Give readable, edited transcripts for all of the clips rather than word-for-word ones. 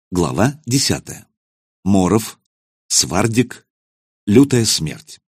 Глава 10. Моров, Свардик, лютая смерть.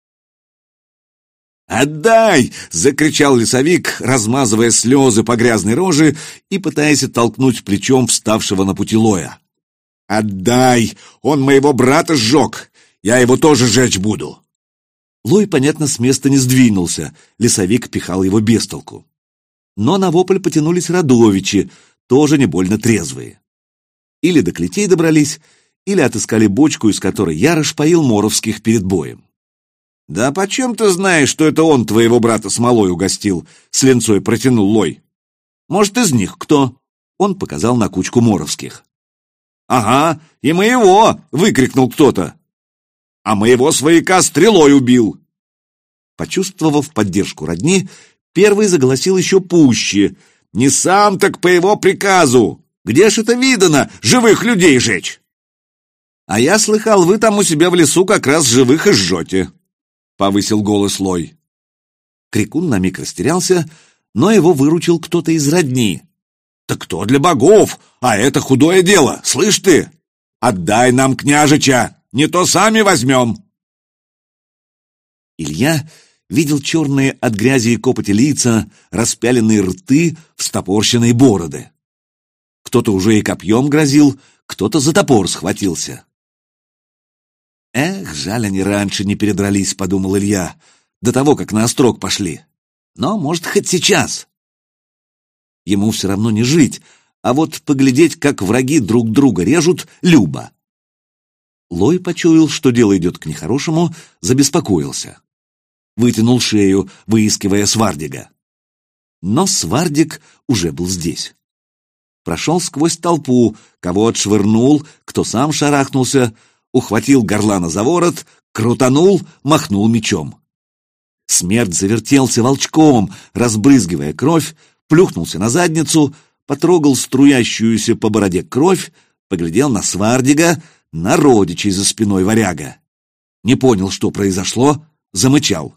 «Отдай!» — закричал лесовик, размазывая слезы по грязной роже и пытаясь оттолкнуть плечом вставшего на пути Лоя. «Отдай! Он моего брата сжег! Я его тоже жечь буду!» Лой, понятно, с места не сдвинулся, лесовик пихал его без толку. Но на вопль потянулись родовичи, тоже не больно трезвые. Или до клетей добрались, или отыскали бочку, из которой Ярош поил моровских перед боем. «Да почем ты знаешь, что это он твоего брата смолой угостил?» — с ленцой протянул Лой. «Может, из них кто?» — он показал на кучку моровских. «Ага, и моего!» — выкрикнул кто-то. «А моего свояка стрелой убил!» Почувствовав поддержку родни, первый заголосил еще пуще. «Не сам, так по его приказу! Где ж это видано, живых людей жечь?» «А я слыхал, вы там у себя в лесу как раз живых и жжете», — повысил голос Лой. Крикун на миг растерялся, но его выручил кто-то из родни. «Так кто для богов? А это худое дело, слышь ты? Отдай нам княжича, не то сами возьмем!» Илья видел черные от грязи и копоти лица, распяленные рты, встопорщенные бороды. Кто-то уже и копьем грозил, кто-то за топор схватился. «Эх, жаль, они раньше не передрались», — подумал Илья, до того, как на острог пошли. «Но, может, хоть сейчас». Ему все равно не жить, а вот поглядеть, как враги друг друга режут, любо. Лой почуял, что дело идет к нехорошему, забеспокоился. Вытянул шею, выискивая Свардига. Но Свардик уже был здесь. Прошел сквозь толпу, кого отшвырнул, кто сам шарахнулся, ухватил горлана за ворот, крутанул, махнул мечом. Смерть завертелся волчком, разбрызгивая кровь, плюхнулся на задницу, потрогал струящуюся по бороде кровь, поглядел на Свардига, на родичей за спиной варяга. Не понял, что произошло, замычал.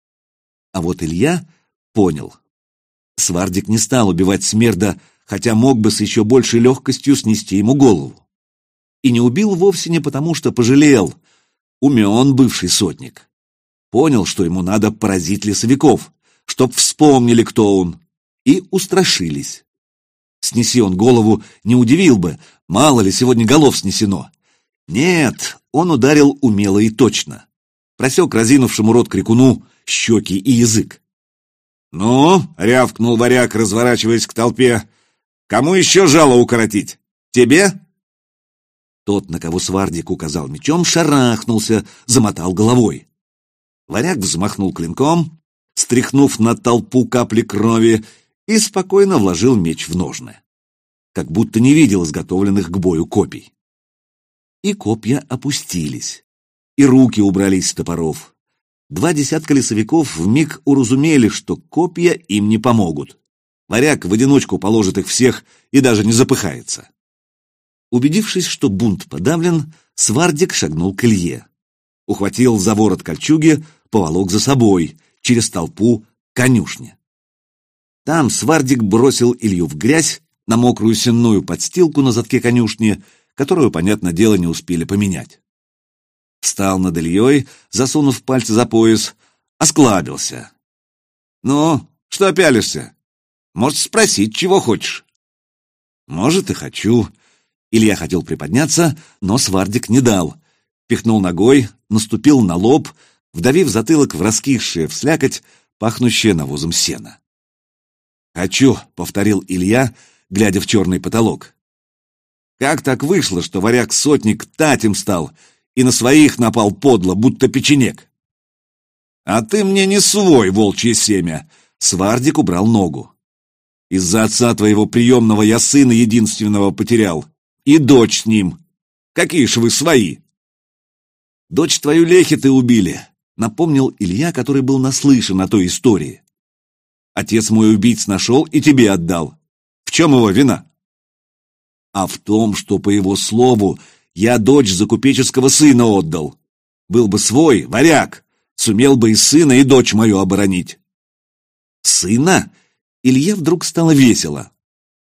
А вот Илья понял. Свардик не стал убивать Смерда, хотя мог бы с еще большей легкостью снести ему голову. И не убил вовсе не потому, что пожалел. Умен бывший сотник. Понял, что ему надо поразить лесовиков, чтоб вспомнили, кто он, и устрашились. Снеси он голову, не удивил бы, мало ли сегодня голов снесено. Нет, он ударил умело и точно. Просек разинувшему рот крикуну щеки и язык. «Ну?» — рявкнул варяг, разворачиваясь к толпе. «Кому еще жало укоротить? Тебе?» Тот, на кого Свардик указал мечом, шарахнулся, замотал головой. Варяг взмахнул клинком, стряхнув на толпу капли крови, и спокойно вложил меч в ножны, как будто не видел изготовленных к бою копий. И копья опустились, и руки убрались с топоров. 2 десятка лесовиков вмиг уразумели, что копья им не помогут. Варяг в одиночку положит их всех и даже не запыхается. Убедившись, что бунт подавлен, Свардик шагнул к Илье. Ухватил за ворот кольчуги, поволок за собой, через толпу, к конюшне. Там Свардик бросил Илью в грязь, на мокрую сенную подстилку на задке конюшни, которую, понятное дело, не успели поменять. Встал над Ильей, засунув пальцы за пояс, осклабился. «Ну, что пялишься? Может, спросить, чего хочешь?» «Может, и хочу». Илья хотел приподняться, но Свардик не дал. Пихнул ногой, наступил на лоб, вдавив затылок в раскисшее вслякоть, пахнущее навозом сена. «Хочу», — повторил Илья, глядя в черный потолок. «Как так вышло, что варяг-сотник татем стал и на своих напал подло, будто печенек?» «А ты мне не свой, волчье семя!» — Свардик убрал ногу. «Из-за отца твоего приемного я сына единственного потерял, и дочь с ним. Какие ж вы свои!» «Дочь твою лехи-ты убили», — напомнил Илья, который был наслышан о той истории. «Отец мой убийц нашел и тебе отдал. В чем его вина?» «А в том, что, по его слову, я дочь за купеческого сына отдал. Был бы свой, варяг, сумел бы и сына, и дочь мою оборонить». «Сына?» Илье вдруг стало весело.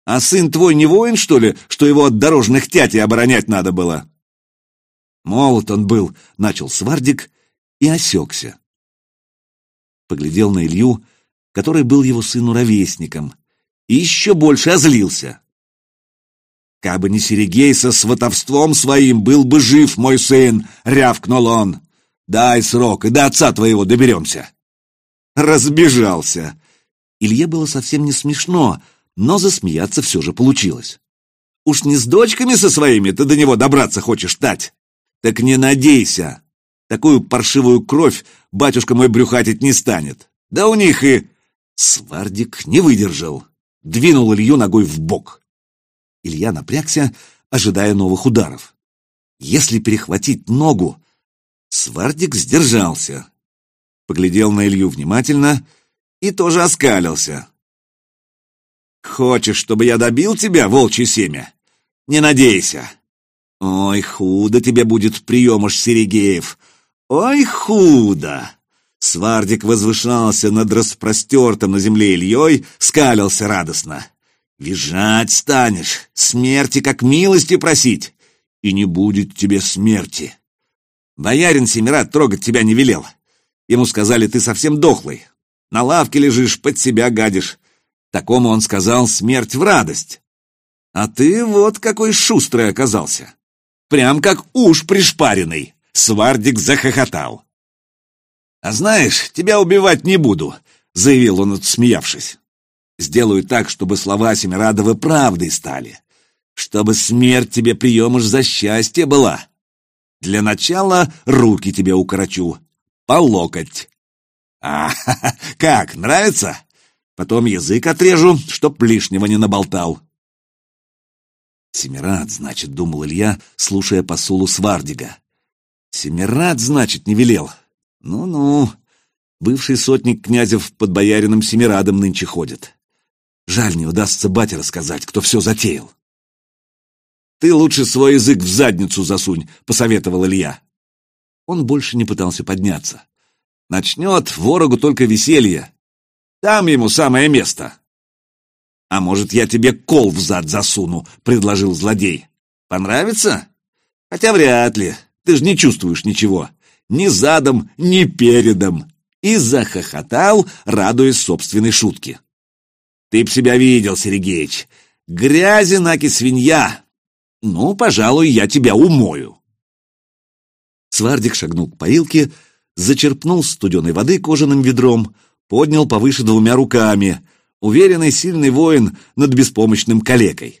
А сын твой не воин, что ли, что его от дорожных тятей оборонять надо было?» «Молод он был», — начал Свардик и осекся. Поглядел на Илью, который был его сыну ровесником, и еще больше озлился. «Кабы не Серегей со сватовством своим, был бы жив мой сын», — рявкнул он. «Дай срок, и до отца твоего доберемся». Разбежался. Илье было совсем не смешно, но засмеяться все же получилось. «Уж не с дочками со своими ты до него добраться хочешь, тать? Так не надейся. Такую паршивую кровь батюшка мой брюхатить не станет. Да у них и...» Свардик не выдержал. Двинул Илью ногой в бок. Илья напрягся, ожидая новых ударов. Если перехватить ногу... Свардик сдержался. Поглядел на Илью внимательно и тоже оскалился. «Хочешь, чтобы я добил тебя, волчье семя? Не надейся. Ой, худо тебе будет, приемыш Серегеев. Ой, худо!» Свардик возвышался над распростертым на земле Ильей, скалился радостно. «Визжать станешь, смерти как милости просить, и не будет тебе смерти. Боярин Семират трогать тебя не велел. Ему сказали, ты совсем дохлый, на лавке лежишь, под себя гадишь. Такому он сказал смерть в радость. А ты вот какой шустрый оказался. Прям как уж пришпаренный». Свардик захохотал. «А знаешь, тебя убивать не буду», — заявил он, отсмеявшись. «Сделаю так, чтобы слова Семирадовы правдой стали, чтобы смерть тебе, приемыш, за счастье была. Для начала руки тебе укорочу, по локоть. Как, нравится? Потом язык отрежу, чтоб лишнего не наболтал». «Семирад, значит», — думал Илья, слушая посулу Свардига. «Семирад, значит, не велел. Ну-ну, бывший сотник князев под боярином Семирадом нынче ходит. Жаль, не удастся бате рассказать, кто все затеял». «Ты лучше свой язык в задницу засунь», — посоветовал Илья. Он больше не пытался подняться. Начнет ворогу только веселье. Там ему самое место. «А может, я тебе кол в зад засуну», — предложил злодей. «Понравится? Хотя вряд ли. Ты же не чувствуешь ничего. Ни задом, ни передом». И захохотал, радуясь собственной шутке. «Ты б себя видел, Сергеич. Грязи наки свинья. Ну, пожалуй, я тебя умою». Свардик шагнул к поилке, зачерпнул студеной воды кожаным ведром, поднял повыше двумя руками, уверенный сильный воин над беспомощным калекой.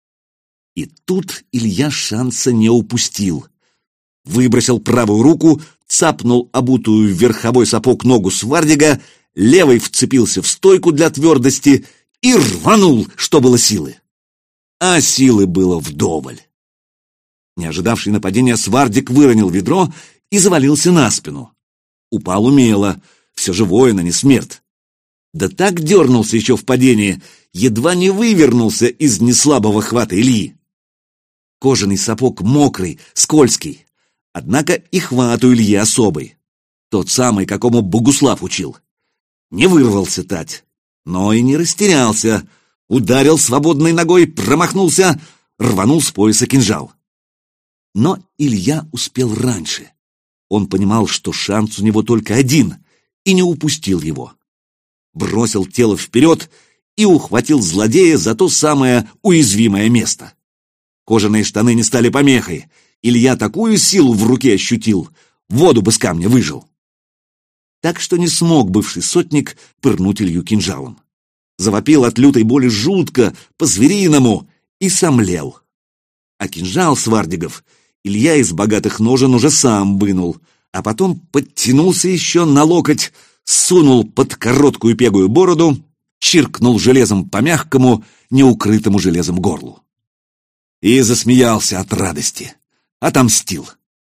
И тут Илья шанса не упустил. Выбросил правую руку, цапнул обутую в верховой сапог ногу Свардига, левой вцепился в стойку для твердости и рванул, что было силы. А силы было вдоволь. Не ожидавший нападения Свардик выронил ведро и завалился на спину. Упал умело, все же воин, а не смерть. Да так дернулся еще в падении, едва не вывернулся из неслабого хвата Ильи. Кожаный сапог мокрый, скользкий, однако и хват у Ильи особый. Тот самый, какому Богуслав учил. Не вырвался тать, но и не растерялся. Ударил свободной ногой, промахнулся, рванул с пояса кинжал. Но Илья успел раньше. Он понимал, что шанс у него только один, и не упустил его. Бросил тело вперед и ухватил злодея за то самое уязвимое место. Кожаные штаны не стали помехой. Илья такую силу в руке ощутил, воду бы с камня выжил. Так что не смог бывший сотник пырнуть Илью кинжалом. Завопил от лютой боли жутко, по-звериному, и сомлел. А кинжал Свардигов Илья из богатых ножен уже сам вынул, а потом подтянулся еще на локоть, сунул под короткую пегую бороду, чиркнул железом по мягкому, неукрытому железом горлу. И засмеялся от радости. Отомстил.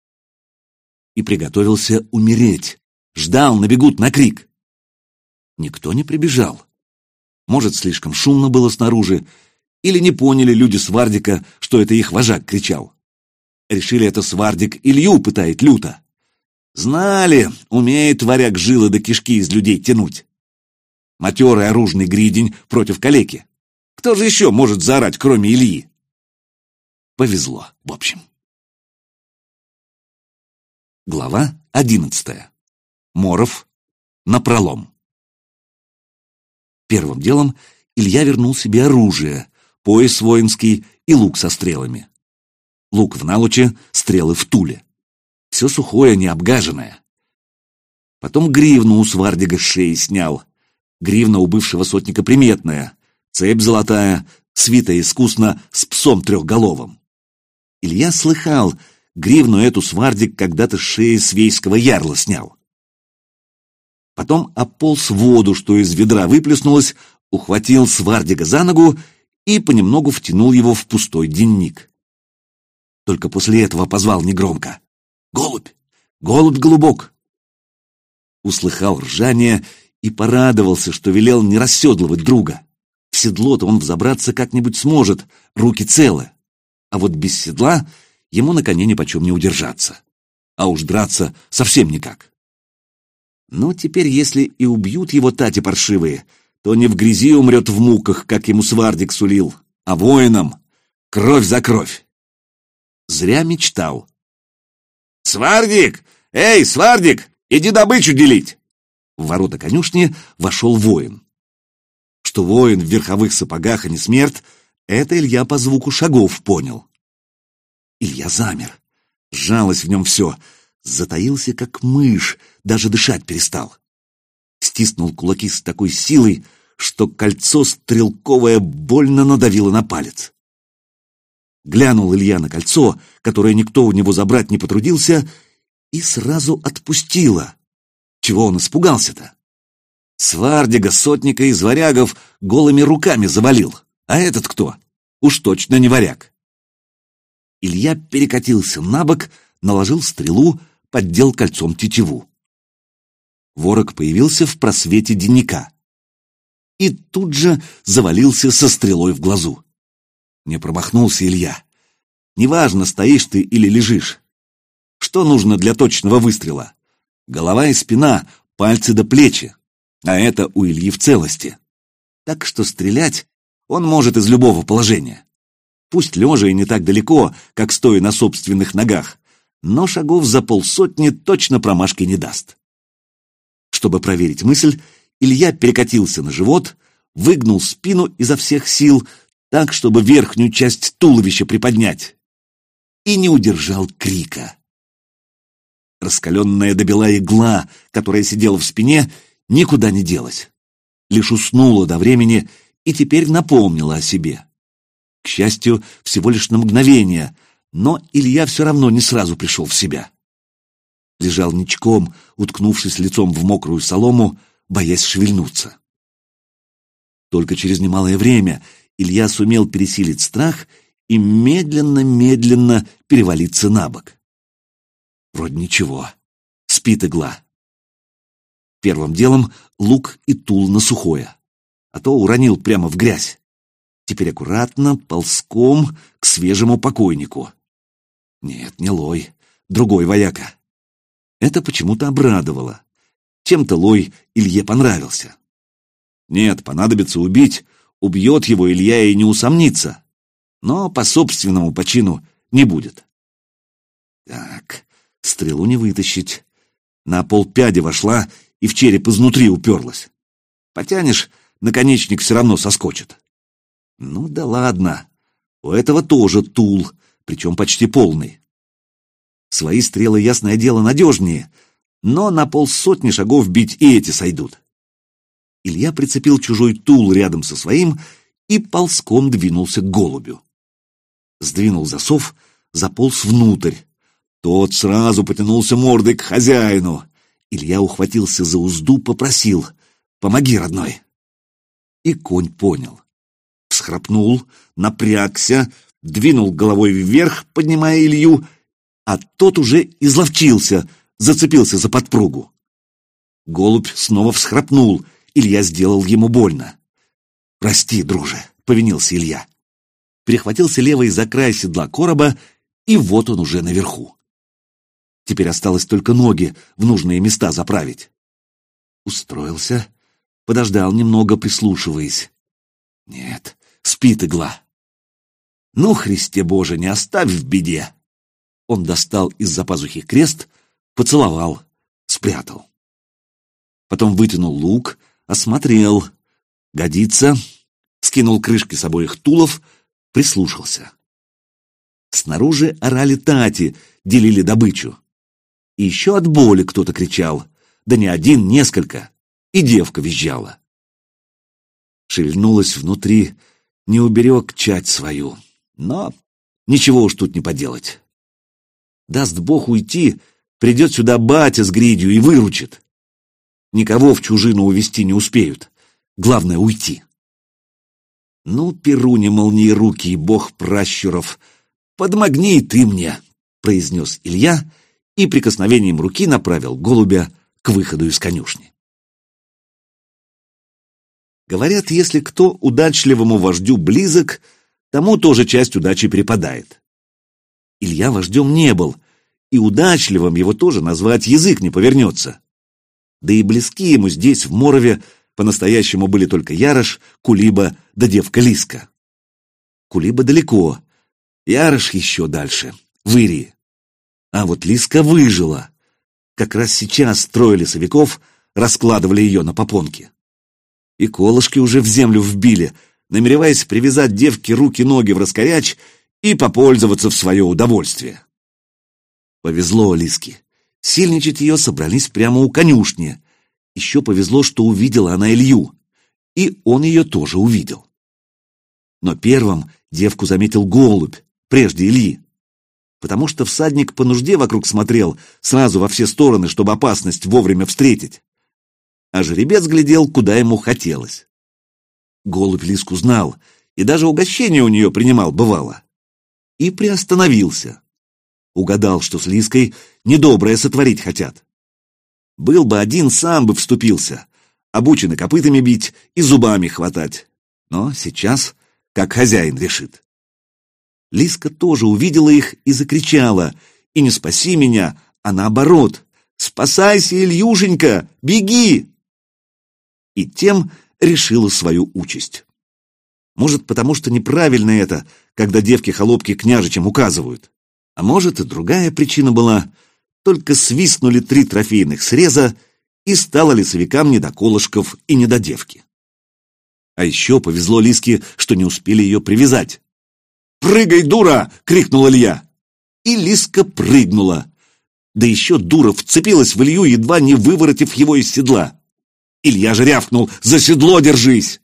И приготовился умереть. Ждал, набегут на крик. Никто не прибежал. Может, слишком шумно было снаружи, или не поняли люди Свардика, что это их вожак кричал. Решили, это Свардик Илью пытает люто. Знали, умеет варяг жилы до кишки из людей тянуть. Матерый оружный гридень против калеки. Кто же еще может заорать, кроме Ильи? Повезло, в общем. Глава 11. Моров напролом. Первым делом Илья вернул себе оружие, пояс воинский и лук со стрелами. Лук в налуче, стрелы в туле. Все сухое, не обгаженное. Потом гривну у Свардига с шеи снял. Гривна у бывшего сотника приметная, цепь золотая, свитая искусно с псом трехголовым. Илья слыхал, гривну эту Свардик когда-то с шеи свейского ярла снял. Потом ополз в воду, что из ведра выплеснулось, ухватил Свардига за ногу и понемногу втянул его в пустой денник. Только после этого позвал негромко: «Голубь! Голубь голубок!» Услыхал ржание и порадовался, что велел не расседлывать друга. В седло-то он взобраться как-нибудь сможет, руки целы. А вот без седла ему на коне нипочем не удержаться. А уж драться совсем никак. Но теперь, если и убьют его тати паршивые, то не в грязи умрет в муках, как ему Свардик сулил, а воином, кровь за кровь. Зря мечтал. «Свардик! Эй, Свардик! Иди добычу делить!» В ворота конюшни вошел воин. Что воин в верховых сапогах, а не смерть, это Илья по звуку шагов понял. Илья замер. Сжалось в нем все. Затаился, как мышь, даже дышать перестал. Стиснул кулаки с такой силой, что кольцо стрелковое больно надавило на палец. Глянул Илья на кольцо, которое никто у него забрать не потрудился, и сразу отпустило. Чего он испугался-то? Свардига, сотника из варягов, голыми руками завалил. А этот кто? Уж точно не варяг. Илья перекатился на бок, наложил стрелу, поддел кольцом тетиву. Ворог появился в просвете денника. И тут же завалился со стрелой в глазу. Не промахнулся Илья. Неважно, стоишь ты или лежишь. Что нужно для точного выстрела? Голова и спина, пальцы до плечи. А это у Ильи в целости. Так что стрелять он может из любого положения. Пусть лежа и не так далеко, как стоя на собственных ногах, но шагов за полсотни точно промашки не даст. Чтобы проверить мысль, Илья перекатился на живот, выгнул спину изо всех сил, так, чтобы верхнюю часть туловища приподнять, и не удержал крика. Раскаленная до бела игла, которая сидела в спине, никуда не делась. Лишь уснула до времени и теперь напомнила о себе. К счастью, всего лишь на мгновение, но Илья все равно не сразу пришел в себя. Лежал ничком, уткнувшись лицом в мокрую солому, боясь шевельнуться. Только через немалое время Илья сумел пересилить страх и медленно-медленно перевалиться на бок. Вроде ничего, спит игла. Первым делом лук и тул на сухое, а то уронил прямо в грязь. Теперь аккуратно, ползком к свежему покойнику. Нет, не Лой, другой вояка. Это почему-то обрадовало. Чем-то Лой Илье понравился. Нет, понадобится убить, убьет его Илья и не усомнится. Но по собственному почину не будет. Так, стрелу не вытащить. На полпяди вошла и в череп изнутри уперлась. Потянешь, наконечник все равно соскочит. Ну да ладно, у этого тоже тул, причем почти полный. Свои стрелы, ясное дело, надежнее, но на полсотни шагов бить и эти сойдут. Илья прицепил чужой тул рядом со своим и ползком двинулся к голубю. Сдвинул засов, заполз внутрь. Тот сразу потянулся мордой к хозяину. Илья ухватился за узду, попросил: «Помоги, родной». И конь понял. Всхрапнул, напрягся, двинул головой вверх, поднимая Илью, а тот уже изловчился, зацепился за подпругу. Голубь снова всхрапнул, Илья сделал ему больно. «Прости, друже», — повинился Илья. Перехватился левой за край седла короба, и вот он уже наверху. Теперь осталось только ноги в нужные места заправить. Устроился, подождал немного, прислушиваясь. Нет, спит игла. Ну, Христе Боже, не оставь в беде. Он достал из-за пазухи крест, поцеловал, спрятал. Потом вытянул лук, осмотрел. Годится. Скинул крышки с обоих тулов, прислушался. Снаружи орали тати, делили добычу. И еще от боли кто-то кричал. Да не один, несколько. И девка визжала. Шевельнулась внутри, не уберег чать свою. Но ничего уж тут не поделать. Даст Бог уйти, придет сюда батя с гридью и выручит. Никого в чужину увести не успеют. Главное — уйти. Ну, Перуне молниерукий, бог пращуров, подмогни и ты мне, произнес Илья и прикосновением руки направил голубя к выходу из конюшни. Говорят, если кто удачливому вождю близок, тому тоже часть удачи припадает. Илья вождем не был, и удачливым его тоже назвать язык не повернется. Да и близки ему здесь, в Морове, по-настоящему были только Ярош, Кулиба да девка Лиска. Кулиба далеко, Ярош еще дальше, в Ирии. А вот Лиска выжила. Как раз сейчас трое лесовиков раскладывали ее на попонке. И колышки уже в землю вбили, намереваясь привязать девке руки-ноги в раскоряч и попользоваться в свое удовольствие. Повезло Лиске. Сильничать ее собрались прямо у конюшни. Еще повезло, что увидела она Илью, и он ее тоже увидел. Но первым девку заметил голубь, прежде Ильи, потому что всадник по нужде вокруг смотрел сразу во все стороны, чтобы опасность вовремя встретить. А жеребец глядел, куда ему хотелось. Голубь Лиску знал, и даже угощение у нее принимал, бывало. И приостановился. Угадал, что с Лиской недоброе сотворить хотят. Был бы один, сам бы вступился, обучены копытами бить и зубами хватать. Но сейчас, как хозяин решит. Лиска тоже увидела их и закричала, и не спаси меня, а наоборот: «Спасайся, Ильюшенька, беги!» И тем решила свою участь. Может, потому что неправильно это, когда девки-холопки княжичам указывают. А может, и другая причина была. Только свистнули 3 трофейных среза, и стало лесовикам не до колышков и не до девки. А еще повезло Лиске, что не успели ее привязать. «Прыгай, дура!» — крикнул Илья. И Лиска прыгнула. Да еще дура вцепилась в Илью, едва не выворотив его из седла. Илья же рявкнул: «За седло держись!»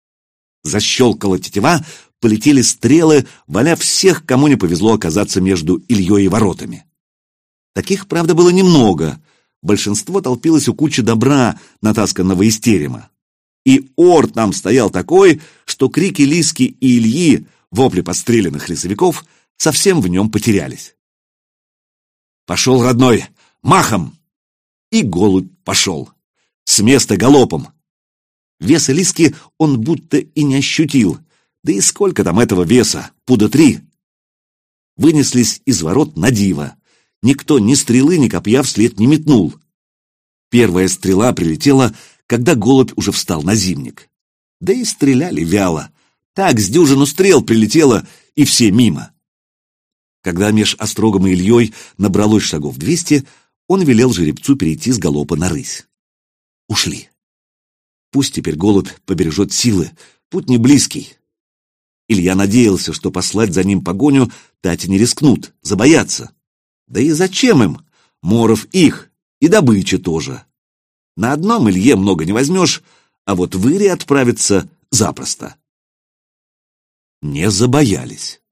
Защелкала тетива, полетели стрелы, валя всех, кому не повезло оказаться между Ильей и воротами. Таких, правда, было немного. Большинство толпилось у кучи добра, натасканного из терема. И ор там стоял такой, что крики Лиски и Ильи, вопли подстреленных лесовиков, совсем в нем потерялись. «Пошел, родной, махом!» И голубь пошел. С места галопом. Веса Лиски он будто и не ощутил. Да и сколько там этого веса? Пуда 3. Вынеслись из ворот на диво. Никто ни стрелы, ни копья вслед не метнул. Первая стрела прилетела, когда голубь уже встал на зимник. Да и стреляли вяло. Так с дюжину стрел прилетело, и все мимо. Когда меж Острогом и Ильей набралось шагов 200, он велел жеребцу перейти с галопа на рысь. Ушли. Пусть теперь голубь побережет силы, путь не близкий. Илья надеялся, что послать за ним погоню тати не рискнут, забоятся. Да и зачем им? Моров их, и добыча тоже. На одном Илье много не возьмешь, а вот в Ире отправиться запросто. Не забоялись.